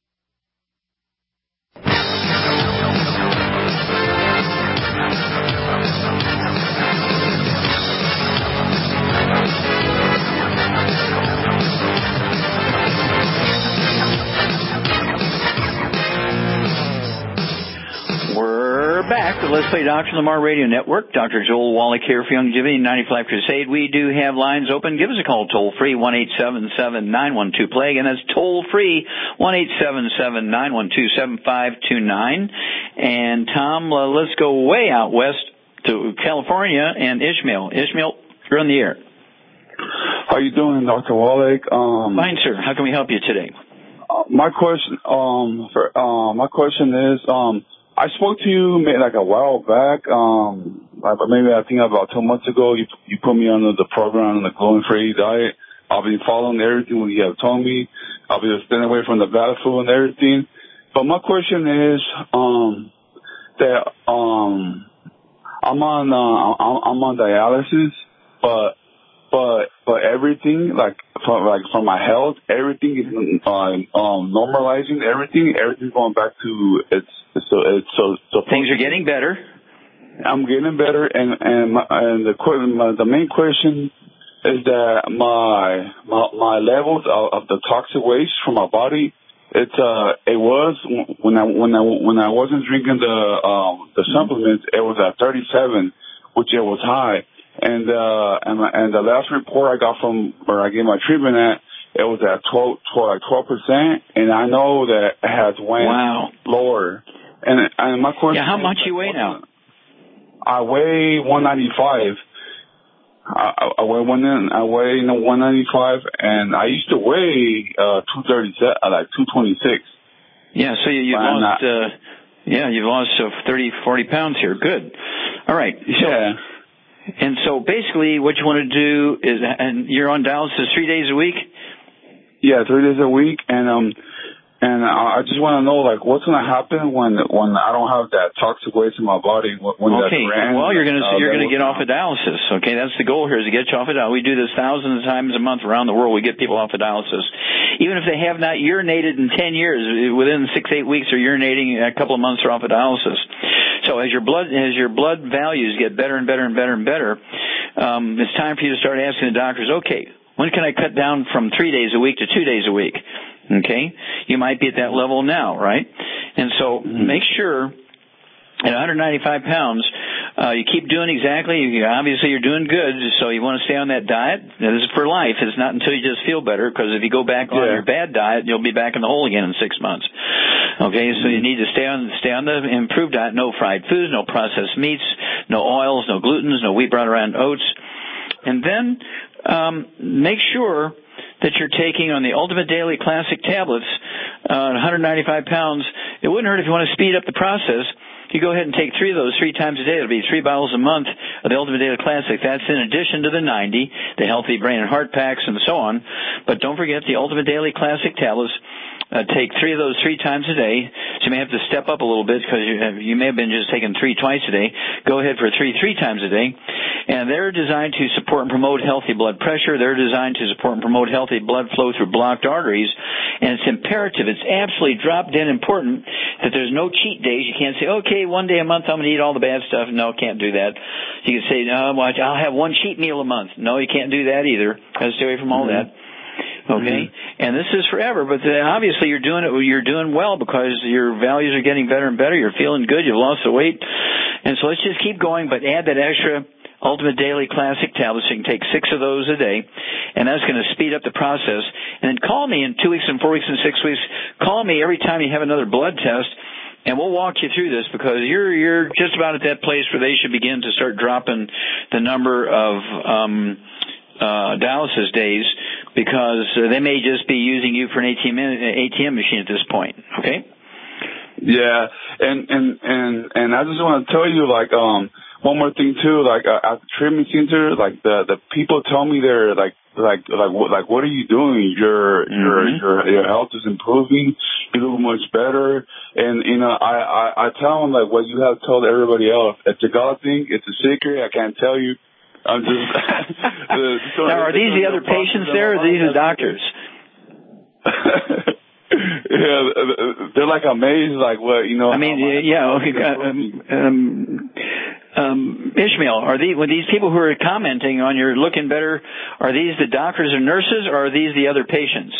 Back to Let's Play Doctor Lamar Radio Network. Doctor Joel Wallach here for Youngevity ninety-five Crusade. We do have lines open. Give us a call toll free, one eight seven seven, nine one two, plague, and that's toll free, one eight seven seven, nine one two, seven five two nine. And Tom, uh, let's go way out west to California and Ishmael. Ishmael, you're on the air. How you doing, Doctor Wallach? Um, Fine, sir. How can we help you today? Uh, my question, um, for, uh, my question is, um. I spoke to you maybe like a while back, um, maybe I think about two months ago. You you put me under the program on the gluten-free diet. I'll be following everything what you have told me. I'll be staying away from the bad food and everything. But my question is, um, that um, I'm on uh, I'm on dialysis, but but but everything like from like from my health, everything is uh, um normalizing. Everything everything's going back to its. So it's so so things are getting better. I'm getting better, and and my, and the my, the main question is that my my, my levels of, of the toxic waste from my body. It's uh it was when I when I when I wasn't drinking the um the supplements, it was at thirty-seven, which it was high, and uh and and the last report I got from where I gave my treatment at, it was at twelve, twelve like twelve percent, and I know that it has went wow. lower. And, and my question yeah, how is, much you weigh now? I weigh one ninety-five. I, I weigh one. I weigh you know, one ninety-five, and I used to weigh uh, two thirty-seven, like two twenty-six. Yeah, so you, you've but lost. Not, uh, yeah, you've lost uh, thirty, forty pounds here. Good. All right. So, yeah. And so basically, what you want to do is, and you're on dialysis three days a week. Yeah, three days a week, and um. And I just want to know, like, what's going to happen when when I don't have that toxic waste in my body? When okay, grand, well, you're going to uh, you're going to get off of dialysis. Okay, that's the goal here is to get you off of dialysis. We do this thousands of times a month around the world. We get people off of dialysis, even if they have not urinated in ten years. Within six eight weeks, they're urinating. A couple of months are off of dialysis. So as your blood as your blood values get better and better and better and better, um, it's time for you to start asking the doctors, okay, when can I cut down from three days a week to two days a week? Okay, you might be at that level now, right? And so mm-hmm. make sure at one hundred ninety-five pounds, uh, you keep doing exactly, you, obviously you're doing good, so you want to stay on that diet. This is for life. It's not until you just feel better, because if you go back on yeah. your bad diet, you'll be back in the hole again in six months. Okay, so you need to stay on stay on the improved diet. No fried foods, no processed meats, no oils, no glutens, no wheat, brown, around oats. And then um, make sure that you're taking on the Ultimate Daily Classic tablets, uh, one hundred ninety-five pounds. It wouldn't hurt if you want to speed up the process. You go ahead and take three of those three times a day. It'll be three bottles a month of the Ultimate Daily Classic. That's in addition to the ninety, the Healthy Brain and Heart Packs, and so on. But don't forget the Ultimate Daily Classic tablets. Uh, take three of those three times a day. So you may have to step up a little bit because you, have, you may have been just taking three twice a day. Go ahead for three three times a day. And they're designed to support and promote healthy blood pressure. They're designed to support and promote healthy blood flow through blocked arteries. And it's imperative, it's absolutely drop-dead important that there's no cheat days. You can't say, okay, one day a month I'm going to eat all the bad stuff. No, can't do that. You can say, no, I'll have one cheat meal a month. No, you can't do that either. Got to stay away from all mm-hmm. that. Okay, mm-hmm. And this is forever, but the, obviously you're doing it. You're doing well because your values are getting better and better. You're feeling good. You've lost the weight, and so let's just keep going. But add that extra Ultimate Daily Classic tablets. So you can take six of those a day, and that's going to speed up the process. And then call me in two weeks and four weeks and six weeks. Call me every time you have another blood test. And we'll walk you through this because you're you're just about at that place where they should begin to start dropping the number of um uh dialysis days because uh, they may just be using you for an A T M A T M machine at this point. Okay. Yeah, and and and and I just want to tell you, like, um, one more thing too. Like, uh, at the treatment center, like the the people tell me they're like, like, like, what, like, what are you doing? Your mm-hmm. your your your health is improving. You look much better. And you know, I I, I tell them like what you have told everybody else. It's a God thing. It's a secret. I can't tell you. I'm just. the, so now, are these the other patients there, or are these the doctors? Yeah, they're like amazed, like what you know. I mean, yeah, okay. Um, um, um, Ishmael, are these when these people who are commenting on your looking better? Are these the doctors and nurses, or are these the other patients?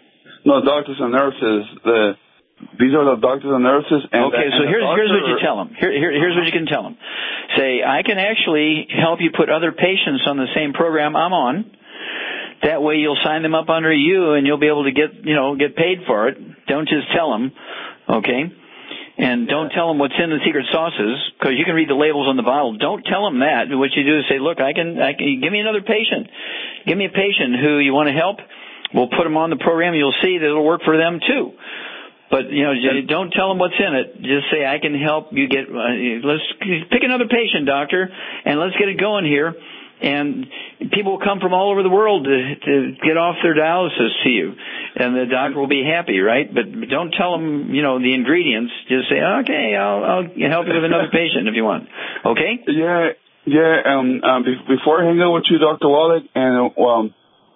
No, doctors and nurses. The these are the doctors and nurses. And okay, the, so and here's the here's what you tell them. Here, here here's what you can tell them. Say, I can actually help you put other patients on the same program I'm on. That way you'll sign them up under you and you'll be able to get, you know, get paid for it. Don't just tell them, okay? And don't tell them what's in the secret sauces, because you can read the labels on the bottle. Don't tell them that. What you do is say, look, I can, I can, give me another patient. Give me a patient who you want to help. We'll put them on the program. You'll see that it'll work for them too. But, you know, don't tell them what's in it. Just say, I can help you get, uh, let's pick another patient, doctor, and let's get it going here. And people will come from all over the world to, to get off their dialysis to you. And the doctor will be happy, right? But don't tell them, you know, the ingredients. Just say, okay, I'll, I'll help you with another patient if you want. Okay? Yeah, yeah. Um, um, before I hang out with you, Doctor Wallach, and um,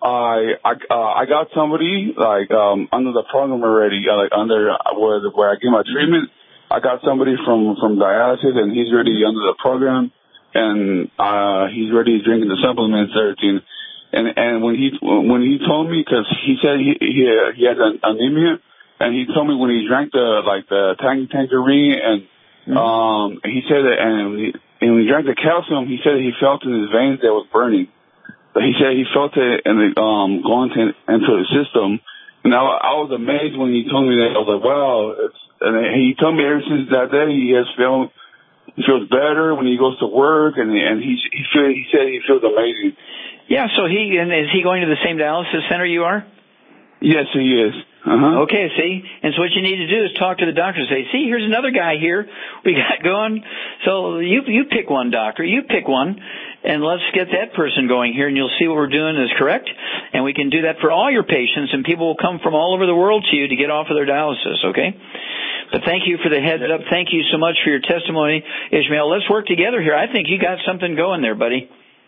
I I uh, I got somebody like um under the program already, uh, like under where where I get my treatment. I got somebody from from dialysis, and he's already under the program. And uh he's already drinking the supplements, everything. And and when he when he told me, because he said he he he has an anemia, and he told me when he drank the like the tang tangerine, and mm-hmm. um he said that, and, he, and when he drank the calcium, he said that he felt in his veins that was burning. But he said he felt it and it um going to, into the system. And I, I was amazed when he told me that. I was like, wow. It's, and he told me ever since that day he has felt. He feels better when he goes to work, and and he he, feel, he said he feels amazing. Yeah, so he and is he going to the same dialysis center you are? Yes, he is. Uh-huh. Okay, see, and so what you need to do is talk to the doctor and say, see, here's another guy here we got going. So you you pick one, doctor, you pick one, and let's get that person going here, and you'll see what we're doing is correct, and we can do that for all your patients, and people will come from all over the world to you to get off of their dialysis, okay? But thank you for the heads up. Thank you so much for your testimony, Ishmael. Let's work together here. I think you got something going there, buddy.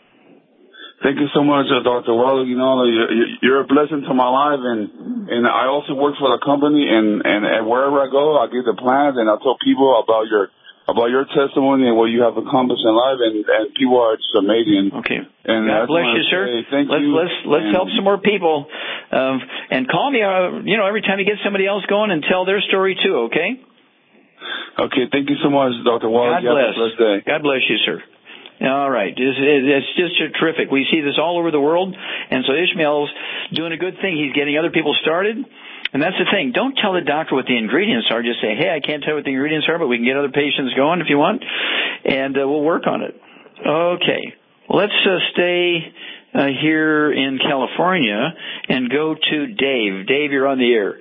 Thank you so much, uh, Doctor Wallach. You know, you're, you're a blessing to my life, and and I also work for the company, and, and and wherever I go, I give the plans, and I tell people about your about your testimony and what you have accomplished in life, and, and people are just amazing. Okay. And God bless you, sir. Thank let's, you. Let's let's and, help some more people, um, and call me. Uh, you know, every time you get somebody else going, and tell their story too. Okay. Okay. Thank you so much, Doctor Wallach. God bless. Have a blessed day. God bless you, sir. All right. It's, it's just terrific. We see this all over the world, and so Ishmael's doing a good thing. He's getting other people started. And that's the thing. Don't tell the doctor what the ingredients are. Just say, hey, I can't tell you what the ingredients are, but we can get other patients going if you want, and uh, we'll work on it. Okay. Let's uh, stay uh, here in California and go to Dave. Dave, you're on the air.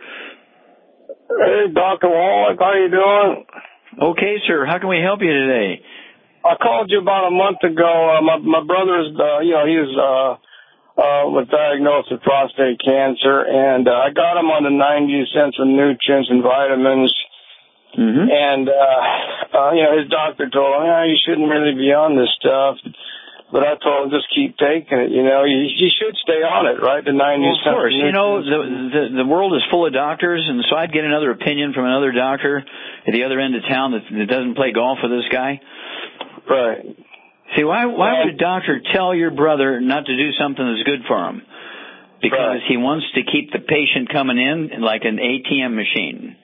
Hey, Doctor Wallach, how you doing? Okay, sir. How can we help you today? I called you about a month ago. Uh, my my brother's, uh, you know, he's uh, uh, was diagnosed with prostate cancer, and uh, I got him on the ninety essential nutrients and vitamins. Mm-hmm. And uh, uh, you know, his doctor told him, "Yeah, you shouldn't really be on this stuff." But I told him, just keep taking it. You know, you, you should stay on it, right? The ninety well, of course. You know, the, the the world is full of doctors, and so I'd get another opinion from another doctor at the other end of town that, that doesn't play golf with this guy. Right. See, why why would a doctor tell your brother not to do something that's good for him? Because right. he wants to keep the patient coming in like an A T M machine.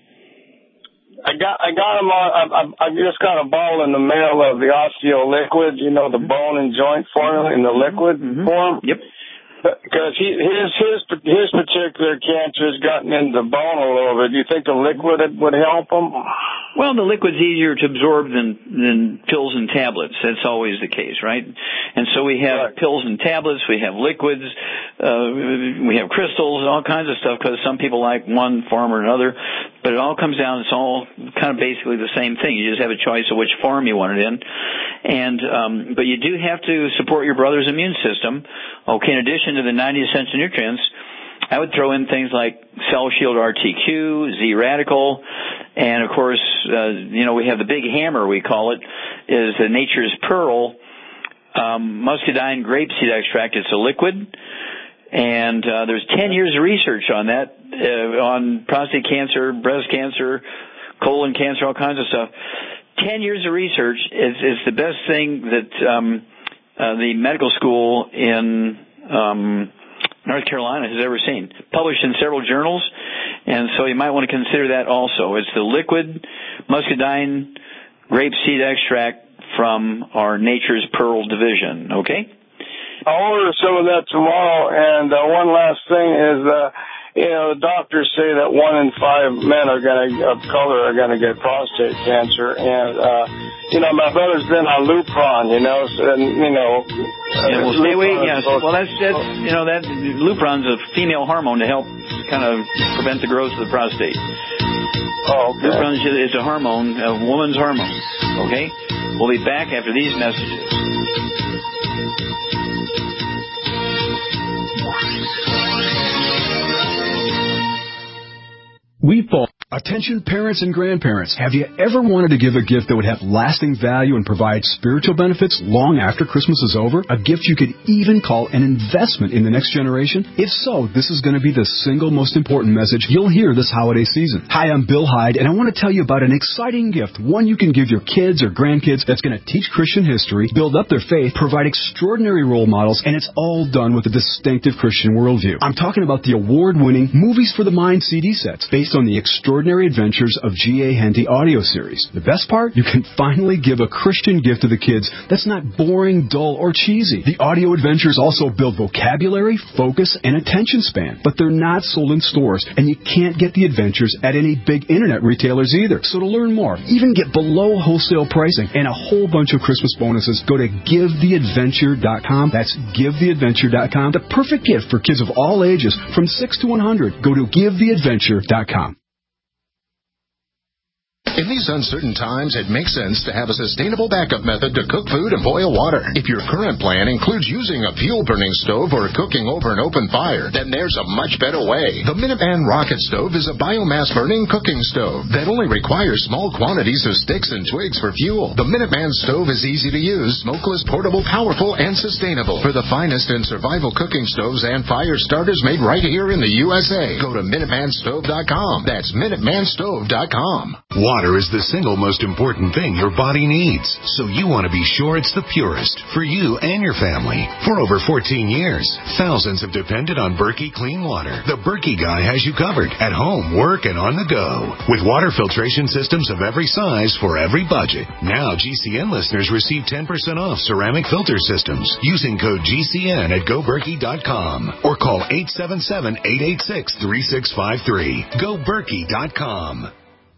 I got I got him on. I, I just got a bottle in the mail of the Osteo Liquid. You know, the bone and joint formula in the liquid mm-hmm. form. Yep. Because he, his his his particular cancer has gotten into the bone a little bit. Do you think the liquid would help him? Well, the liquid's easier to absorb than than pills and tablets. That's always the case, right? And so we have right. pills and tablets. We have liquids. Uh, we have crystals and all kinds of stuff because some people like one form or another. But it all comes down. It's all kind of basically the same thing. You just have a choice of which form you want it in. And um, but you do have to support your brother's immune system. Okay, in addition to the ninety essential nutrients, I would throw in things like Cell Shield R T Q, Z-Radical, and of course, uh, you know, we have the big hammer, we call it, is the Nature's Pearl um, muscadine grapeseed extract. It's a liquid, and uh, there's ten years of research on that, uh, on prostate cancer, breast cancer, colon cancer, all kinds of stuff. Ten years of research is, is the best thing that um, uh, the medical school in um, North Carolina has ever seen. Published in several journals, and so you might want to consider that also. It's the liquid muscadine grapeseed extract from our Nature's Pearl division, okay? I'll order some of that tomorrow, and uh, one last thing is, uh, you know, the doctors say that one in five men are going to, of color are going to get prostate cancer, and, uh, you know, my brother's been on Lupron, you know, and, you know. Yeah, well, stay away, yes. Well, that's, that's, you know, that, Lupron's a female hormone to help kind of prevent the growth of the prostate. Oh, okay. Lupron is a hormone, a woman's hormone, okay? We'll be back after these messages. We fall. Attention parents and grandparents, have you ever wanted to give a gift that would have lasting value and provide spiritual benefits long after Christmas is over? A gift you could even call an investment in the next generation? If so, this is going to be the single most important message you'll hear this holiday season. Hi, I'm Bill Hyde, and I want to tell you about an exciting gift, one you can give your kids or grandkids that's going to teach Christian history, build up their faith, provide extraordinary role models, and it's all done with a distinctive Christian worldview. I'm talking about the award-winning Movies for the Mind C D sets, based on the extraordinary Adventures of G A. Henty audio series. The best part? You can finally give a Christian gift to the kids that's not boring, dull, or cheesy. The audio adventures also build vocabulary, focus, and attention span, but they're not sold in stores, and you can't get the adventures at any big internet retailers either. So to learn more, even get below wholesale pricing, and a whole bunch of Christmas bonuses, go to give the adventure dot com. That's give the adventure dot com. The perfect gift for kids of all ages, from six to one hundred. Go to give the adventure dot com. In these uncertain times, it makes sense to have a sustainable backup method to cook food and boil water. If your current plan includes using a fuel-burning stove or cooking over an open fire, then there's a much better way. The Minuteman Rocket Stove is a biomass-burning cooking stove that only requires small quantities of sticks and twigs for fuel. The Minuteman Stove is easy to use, smokeless, portable, powerful, and sustainable. For the finest in survival cooking stoves and fire starters made right here in the U S A, go to Minuteman Stove dot com. That's Minuteman Stove dot com. Water is the single most important thing your body needs, so you want to be sure it's the purest for you and your family. For over fourteen years, thousands have depended on Berkey Clean Water. The Berkey guy has you covered at home, work, and on the go. With water filtration systems of every size for every budget. Now G C N listeners receive ten percent off ceramic filter systems using code G C N at go berkey dot com or call eight seven seven, eight eight six, three six five three. go berkey dot com.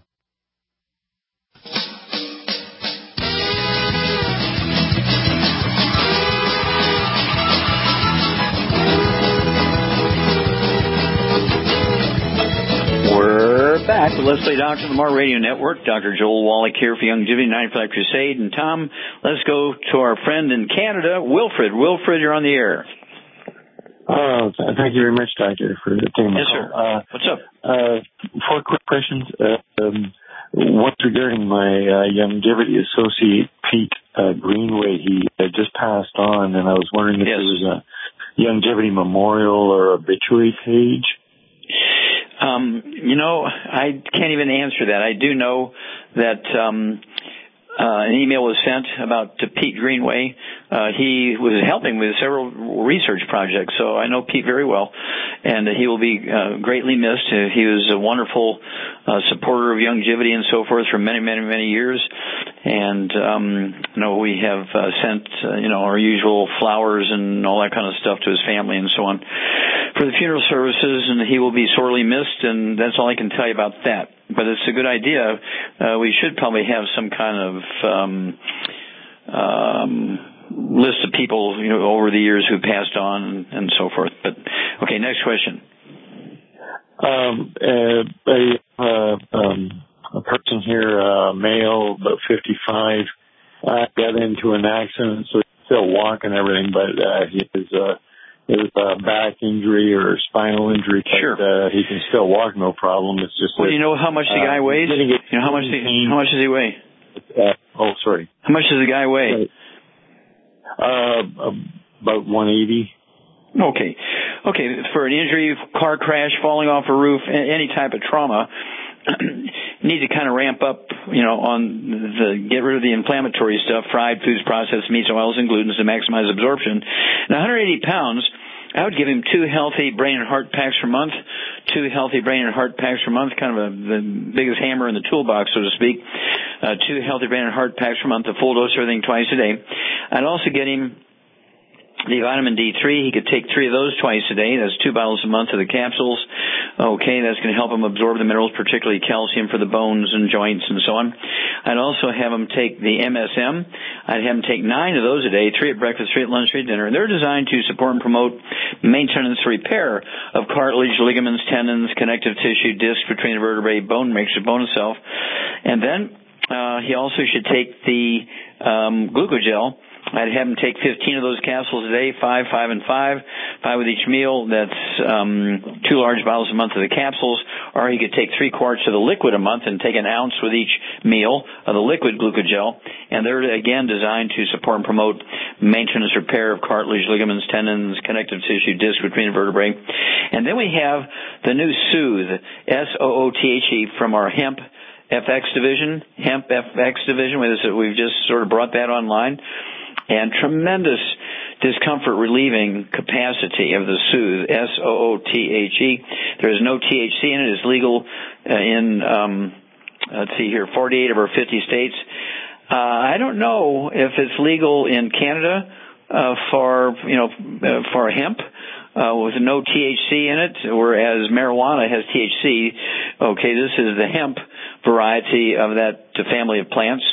We're back with Let's Play Doctor on the More Radio Network. Doctor Joel Wallach here for Youngevity ninety-five Crusade. And Tom, let's go to our friend in Canada, Wilfred. Wilfred, you're on the air. Oh, thank you very much, Doctor, for taking my yes, call. Sir. Uh, What's up? Uh, four quick questions. Uh, um, What's regarding my uh, Youngevity associate, Pete uh, Greenway? He uh, just passed on, and I was wondering if yes. there was a Youngevity memorial or obituary page. Um, you know, I can't even answer that. I do know that um, uh, an email was sent about to Pete Greenway uh, he was helping with several research projects, so I know Pete very well, and uh, he will be uh, greatly missed. Uh, he was a wonderful uh, supporter of Youngevity and so forth for many, many, many years, and um, you know, we have uh, sent uh, you know our usual flowers and all that kind of stuff to his family and so on for the funeral services, and he will be sorely missed, and that's all I can tell you about that. But it's a good idea. Uh, we should probably have some kind of um, um, list of people, you know, over the years who passed on and, and so forth. But okay, next question. Um, uh, a, uh, um, a person here, uh, male, about fifty-five, uh, got into an accident, so he's still walking and everything, but uh, he is uh, his uh, back injury or spinal injury, but, sure. uh, he can still walk, no problem. It's just. Well, that, you know how much the guy uh, weighs? You know how much the, how much does he weigh? Uh, oh, sorry. How much does the guy weigh? Uh, about one eighty. Okay. Okay, for an injury, car crash, falling off a roof, any type of trauma, you need to kind of ramp up, you know, on the, get rid of the inflammatory stuff, fried foods, processed meats, oils, and glutens to maximize absorption. Now, one hundred eighty pounds, I would give him two healthy brain and heart packs per month, two healthy brain and heart packs per month, kind of a, the biggest hammer in the toolbox, so to speak. Uh, two healthy brain and heart packs per month, a full dose of everything twice a day. I'd also get him the vitamin D three. He could take three of those twice a day. That's two bottles a month of the capsules. Okay, that's going to help him absorb the minerals, particularly calcium for the bones and joints and so on. I'd also have him take the M S M. I'd have him take nine of those a day, three at breakfast, three at lunch, three at dinner. And they're designed to support and promote maintenance repair of cartilage, ligaments, tendons, connective tissue, discs between the vertebrae, bone makes the bone itself. And then uh, he also should take the um, glucogel. I'd have him take fifteen of those capsules a day, five, five, and five, five with each meal. That's um, two large bottles a month of the capsules. Or he could take three quarts of the liquid a month and take an ounce with each meal of the liquid glucogel. And they're, again, designed to support and promote maintenance repair of cartilage, ligaments, tendons, connective tissue, discs between the vertebrae. And then we have the new Soothe, S O O T H E, from our hemp F X division, hemp F X division. We've just sort of brought that online. And tremendous discomfort relieving capacity of the Soothe, S O O T H E. There is no T H C in it. It's legal uh, in, um, let's see here, forty-eight of our fifty states. Uh, I don't know if it's legal in Canada uh, for, you know, uh, for hemp uh, with no T H C in it, whereas marijuana has T H C. Okay, this is the hemp variety of that family of plants.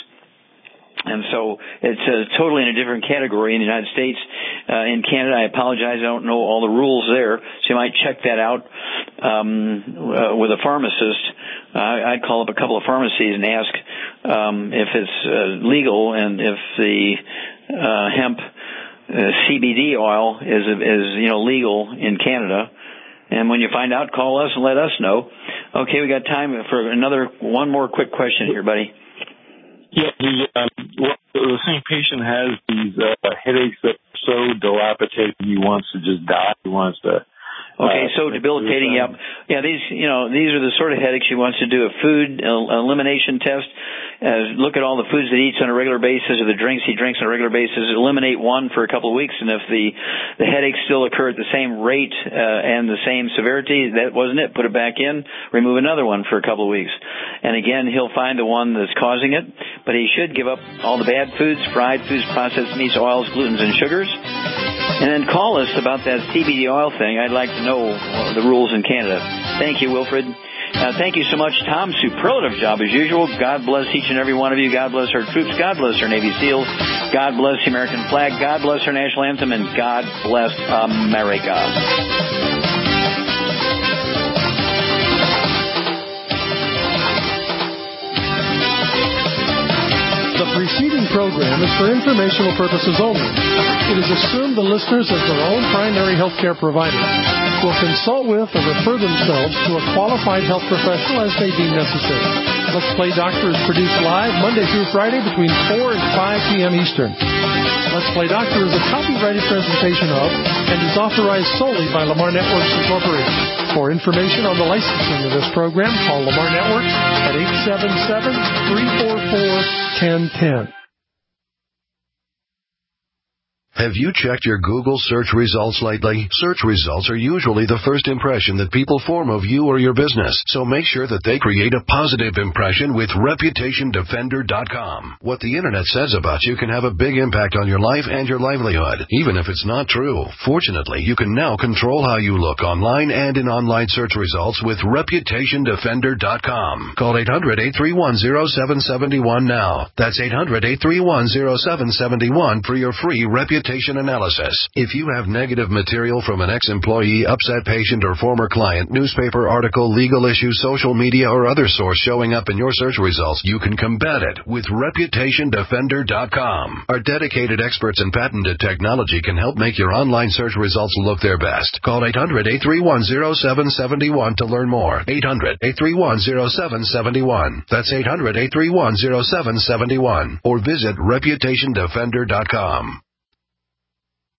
And so it's uh, totally in a different category in the United States. Uh, in Canada, I apologize, I don't know all the rules there, so you might check that out um, uh, with a pharmacist. Uh, I'd call up a couple of pharmacies and ask um, if it's uh, legal and if the uh, hemp uh, C B D oil is, is you know legal in Canada. And when you find out, call us and let us know. Okay, we got time for another one more quick question here, buddy. Yeah, the, um, well, the same patient has these uh, headaches that are so dilapidated he wants to just die. He wants to. Okay, so debilitating. Yep. Yeah, these you know these are the sort of headaches he wants to do a food elimination test. Uh, look at all the foods that he eats on a regular basis or the drinks he drinks on a regular basis. Eliminate one for a couple of weeks, and if the the headaches still occur at the same rate uh, and the same severity, that wasn't it. Put it back in. Remove another one for a couple of weeks, and again he'll find the one that's causing it. But he should give up all the bad foods, fried foods, processed meats, oils, glutens, and sugars. And then call us about that C B D oil thing. I'd like to know the rules in Canada. Thank you, Wilfred. Uh, thank you so much, Tom. Superlative job as usual. God bless each and every one of you. God bless our troops. God bless our Navy SEALs. God bless the American flag. God bless our national anthem. And God bless America. The preceding program is for informational purposes only. It is assumed the listeners, as their own primary health care provider, will consult with or refer themselves to a qualified health professional as they deem necessary. Let's Play Doctor is produced live Monday through Friday between four and five p.m. Eastern. Let's Play Doctor is a copyrighted presentation of and is authorized solely by Lamar Networks Incorporated. For information on the licensing of this program, call Lamar Networks at eight seven seven, three four four, one zero one zero. one zero one zero. Have you checked your Google search results lately? Search results are usually the first impression that people form of you or your business, so make sure that they create a positive impression with Reputation Defender dot com. What the internet says about you can have a big impact on your life and your livelihood, even if it's not true. Fortunately, you can now control how you look online and in online search results with Reputation Defender dot com. Call eight hundred, eight three one, zero seven seven one now. That's eight hundred, eight three one, zero seven seven one for your free reputation analysis. If you have negative material from an ex-employee, upset patient, or former client, newspaper article, legal issue, social media, or other source showing up in your search results, you can combat it with Reputation Defender dot com. Our dedicated experts and patented technology can help make your online search results look their best. Call eight hundred, eight three one, zero seven seven one to learn more. eight hundred, eight three one, zero seven seven one. That's eight hundred, eight three one, zero seven seven one. Or visit Reputation Defender dot com.